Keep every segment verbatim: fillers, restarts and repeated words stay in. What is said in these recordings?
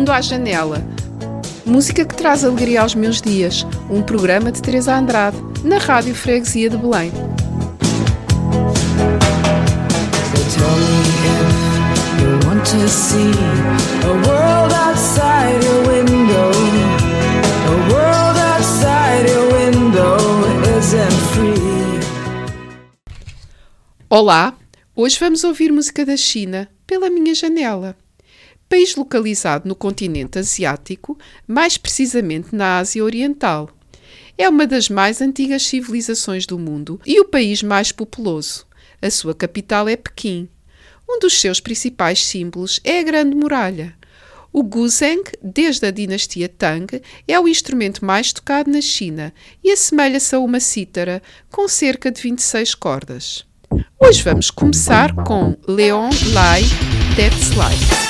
Mundo à Janela. Música que traz alegria aos meus dias. Um programa de Teresa Andrade, na Rádio Freguesia de Belém. So tell me if you want to see a world outside your window. A world outside your window isn't free. Olá, hoje vamos ouvir música da China pela minha janela. País localizado no continente asiático, mais precisamente na Ásia Oriental. É uma das mais antigas civilizações do mundo e o país mais populoso. A sua capital é Pequim. Um dos seus principais símbolos é a Grande Muralha. O guzheng, desde a dinastia Tang, é o instrumento mais tocado na China e assemelha-se a uma cítara, com cerca de vinte e seis cordas. Hoje vamos começar com Leon Lai That's Life.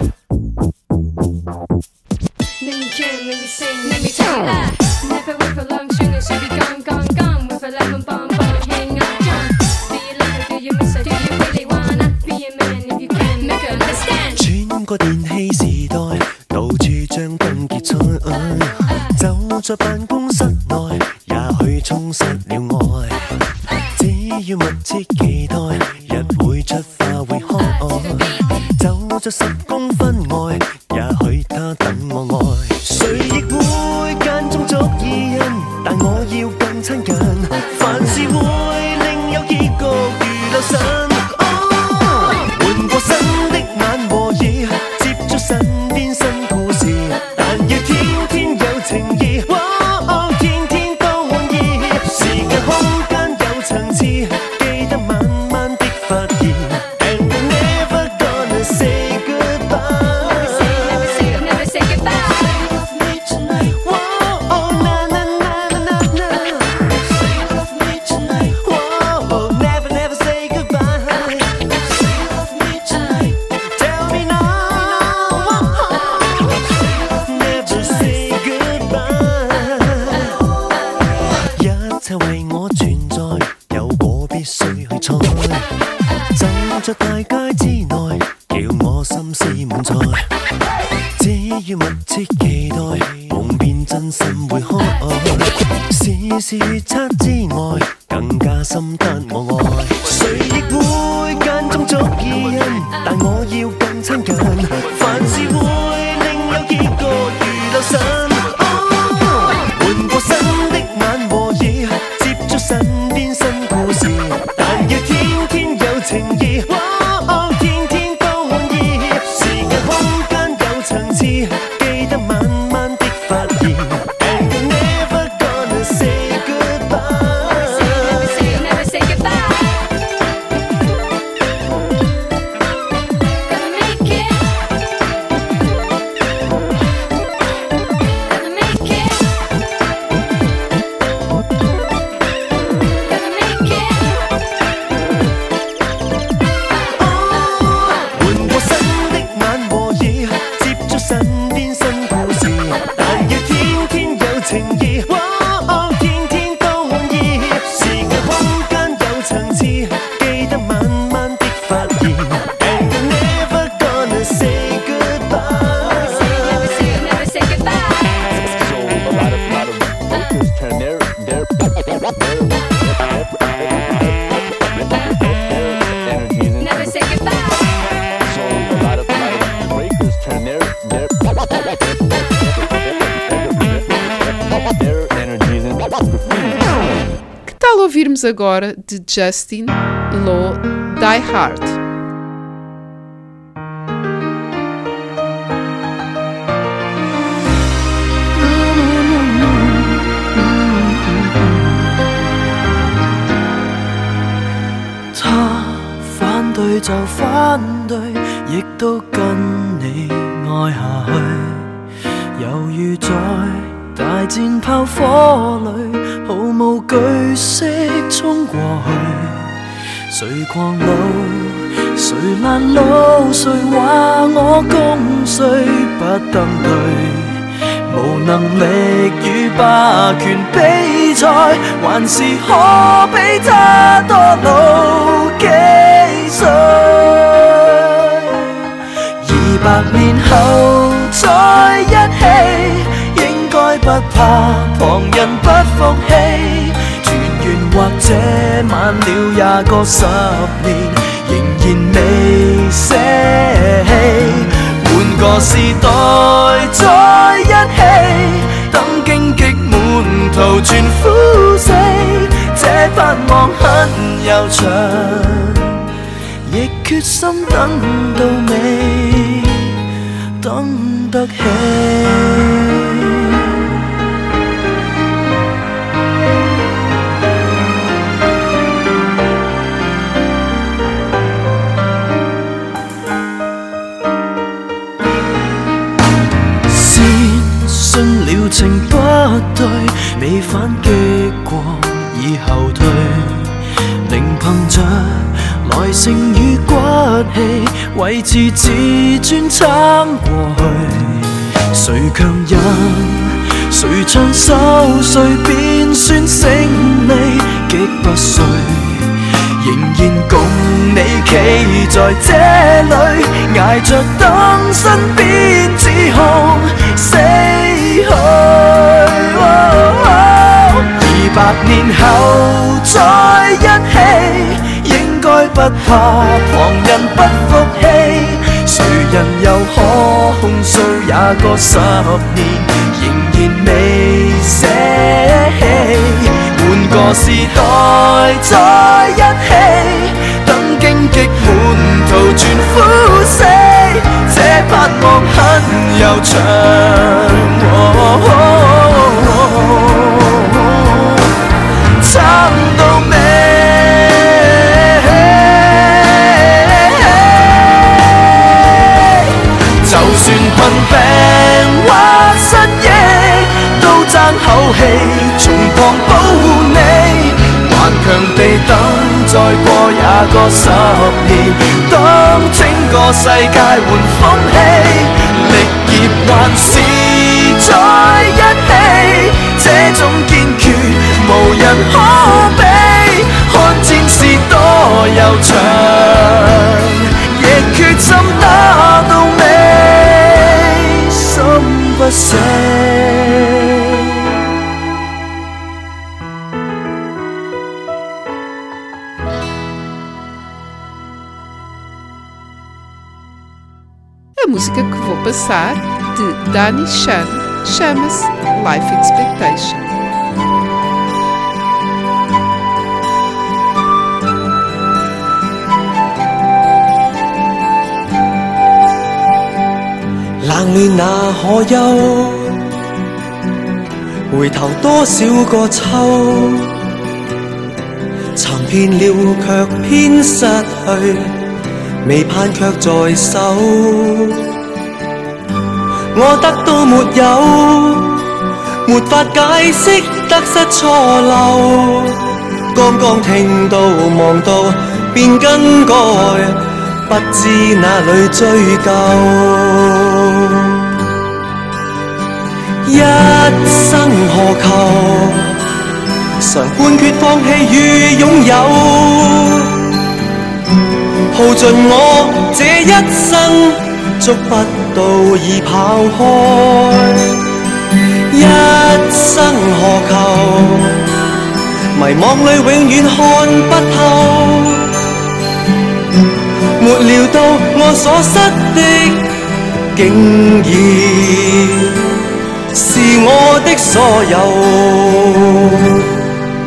Then you can't really sing, let me tell you that. Never with a long string, it should be gone, gone, gone. With a lemon bomb, bomb, hang on, jump. Do you love her, do you miss her, do you really wanna be a man if you can make her understand? 穿過電器時代，到處將燈結彩，走在辦公室內，也許充實了愛。只要密切期待，日會出花會開，走咗十公分外，也許他等我愛。誰亦會間中作異人，但我要更親近，凡事會另有結局如留神。換過新的眼和耳，接觸身邊新故事，但要天天有情意，哦，天天都滿意。時間空間有層次，記得慢慢的發現 ，And we're never gonna say goodbye。在大街之內，叫我心思滿載。只要密切期待，夢變真心會開。事事預測之外，更加深得我愛。誰亦會間中作異人，但我要更親近。凡事會另有結局如留神。換過新的眼和耳，接觸身邊新故事，但要天天有情意。 Ouvirmos agora de Justin Law Die Hard. 他反對就反對，亦都跟你愛下去，猶如在大戰炮火裏，毫無懼色衝過去。誰狂怒，誰攔路，誰話我功衰不登對，無能力與霸權比賽，還是可比他多老幾歲。二百年後再旁人不服氣，團圓或者晚了也個十年，仍然未捨棄。換個時代再一起，等荊棘滿途全枯死，這盼望很悠長，亦決心等到尾，等得起。信了情不對，未反擊過已後退，仍憑着耐性與骨氣，維持自尊撐過去。誰強忍，誰唱守歲便算勝利，極不衰，仍然共你企在這裏，捱着等身邊指控死去。二百年後再一起，應該不怕旁人不服氣，誰人又可控訴也個十年，仍然未捨棄。換個時代再一起，等荊棘滿途全枯死，這盼望很悠長。哦哦哦哦、撐到尾，就算困病或失憶，都爭口氣，從旁保護你，頑強地等，再過也個十年，當整個世界換風氣，力業還是在一起，這種堅決無人可比，看戰事多悠長，亦決心打到尾，心不死。 A música que vou passar, de Danny Chan, chama-se Life Expectation. 冷暖那可休，回頭多少個秋，尋遍了卻偏失去，未盼卻在手。我得到沒有，沒法解釋得失錯漏，剛剛聽到望到便更改，不知哪裏追究。一生何求，常判決放棄與擁有，耗盡我這一生，捉不到已跑開。一生何求，迷惘裏永遠看不透，沒料到我所失的，竟然是我的所有。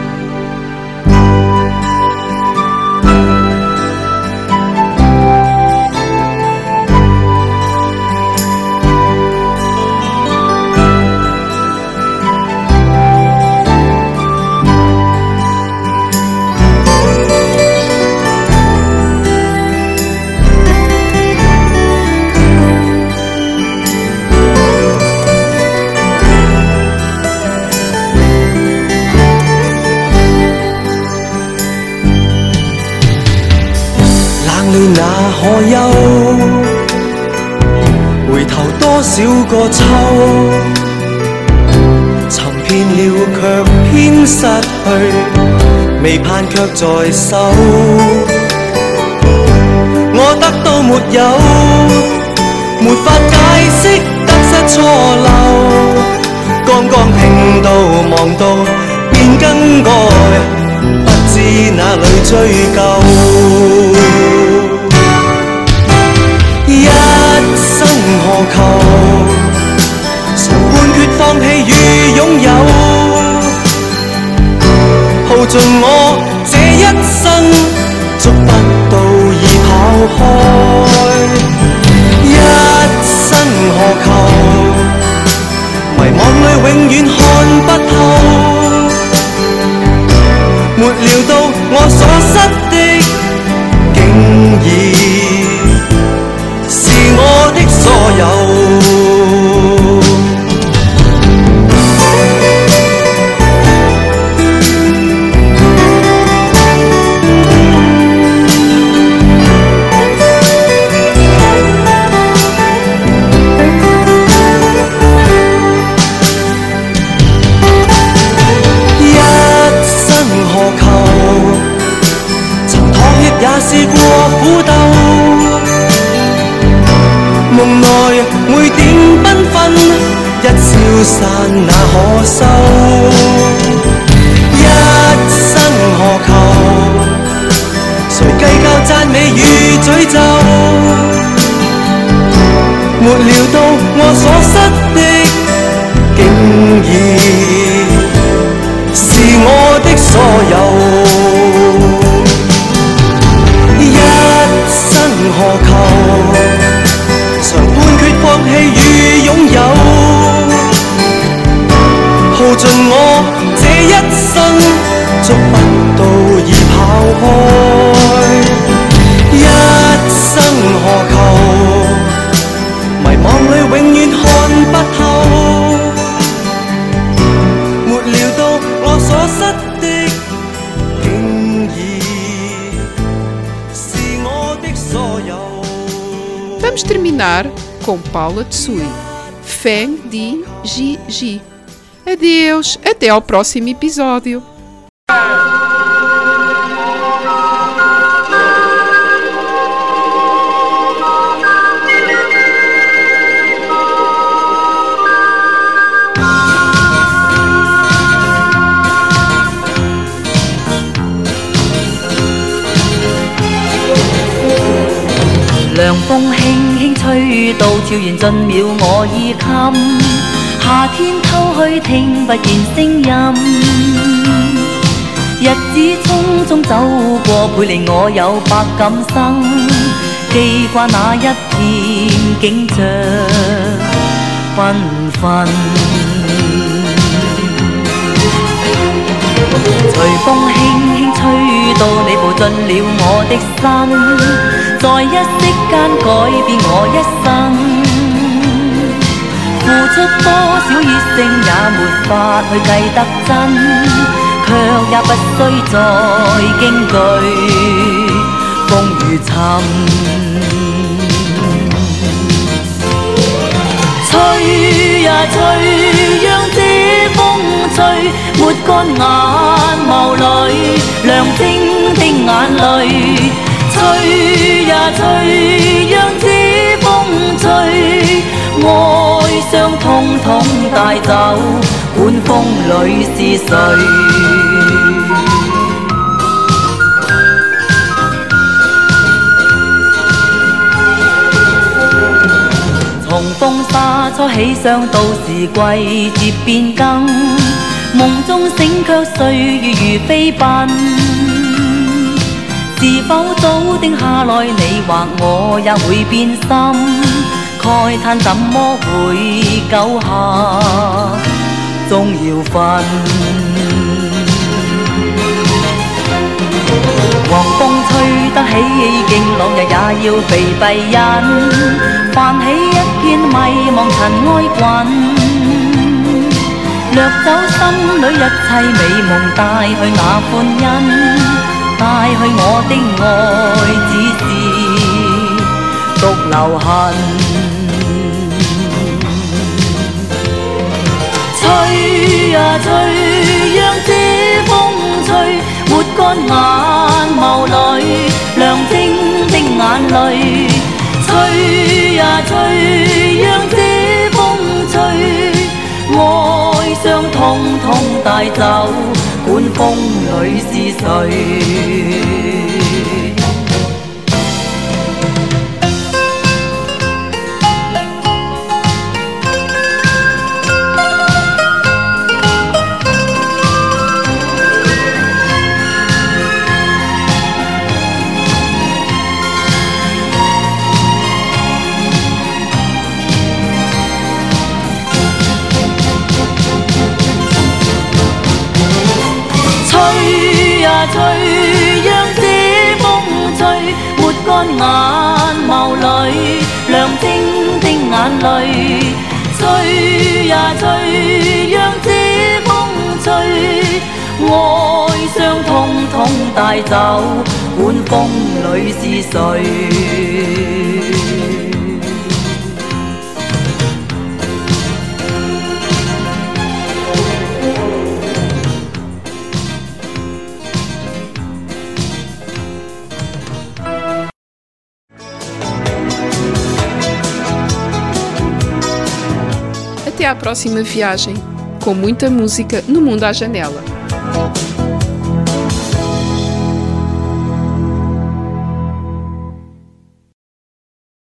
那可休，回頭多少個秋，尋遍了卻偏失去，未盼卻在手。我得到沒有，沒法解釋得失錯漏，剛剛剛聽到望到便更改，不知哪裏追究。一生何求？常判決放棄與擁有，耗盡我這一生，捉不到已跑開。一生何求？迷惘裏永遠看不透，沒料到我所失的，竟已是我的所有。也試過苦鬥，夢內每點繽紛，一消散那可收。一生何求？誰計較讚美與詛咒？沒料到我所失的，竟已是我的所有。何求？常判決放棄與擁有，耗盡我這一生，捉不到已跑開。一生何求？迷惘裏永遠看不透，沒料到我所失的，竟已 Vamos terminar com Paula Tsui, Feng Di Ji Ji. Adeus, até ao próximo episódio. 涼風輕輕吹到，悄然進了我衣襟。夏天偷去聽不見聲音，日子匆匆走過，倍令我有百感生。記掛那一片景象繽紛，隨風輕輕吹到，你步進了我的心。在一息間改變我一生，付出多少熱誠也沒法去計得真，卻也不需再驚懼風雨沉。吹呀吹，讓這風吹，抹乾眼眸裏亮晶的眼淚。吹呀吹，讓這風吹，哀傷統統帶走，管風裏是誰？從風沙初起想到時季節變更，夢中醒卻歲月如飛奔。是否早定下來，你或我也會變心？慨嘆怎麼會久下終要分？狂風吹得起勁，朗日也要被閉忍，泛起一片迷茫塵埃滾，掠走心裏一切美夢，帶去那歡欣。帶去我的愛，只是獨留痕。吹呀吹，讓這風吹，抹乾眼眸裏亮晶的眼淚。吹呀吹，讓這風吹，愛帶走，管風裏是誰？吹，讓這風吹，抹乾眼眸裏亮晶的眼淚。吹呀吹，讓這風吹，愛傷通通帶走，管風裏是誰？ Até à próxima viagem, com muita música no mundo à janela.